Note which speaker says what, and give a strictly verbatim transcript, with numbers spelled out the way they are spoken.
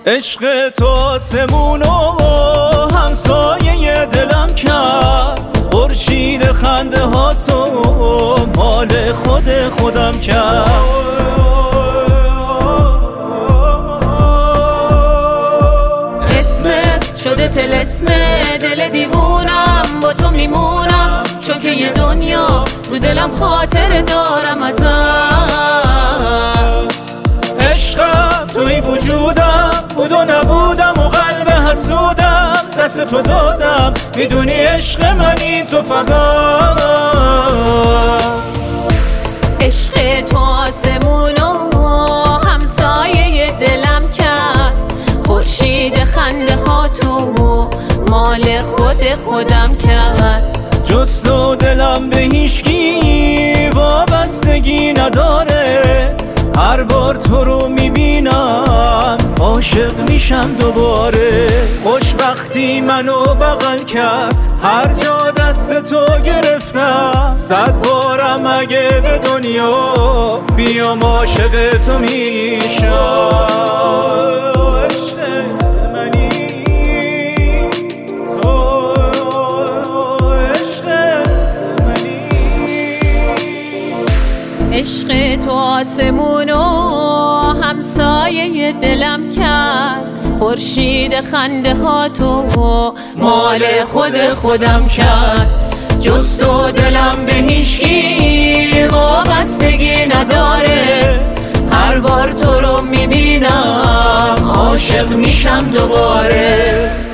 Speaker 1: عشق تو آسمون و همسایه دلم کرد، خورشید خنده ها تو مال خود خودم کرد.
Speaker 2: اسمت شده طلسم دل دیوونم، با تو میمونم چون که یه دنیا تو دلم خاطر دارم ازت.
Speaker 1: عشقم توی وجودم بود و نبودم و قلب حسودم، دست تو دادم میدونی عشق منی تو فقط.
Speaker 2: عشق تو آسمون و همسایه دلم کرد، خورشید خنده ها تو مال خود خودم کرد.
Speaker 1: جز تو دلم به هیچکی وابستگی نداره، هر بار تو رو میبینم عاشق میشم دوباره. خوشبختی منو بغل کرد، هر جا دست تو گرفتم، صد بارم اگه به دنیا بیام عاشق تو میشم.
Speaker 2: عشق تو آسمون و همسایه دلم کرد، خورشید خنده ها تو مال خود خودم کرد. جز تو دلم به هیچکی وابستگی نداره، هر بار تو رو میبینم عاشق میشم دوباره.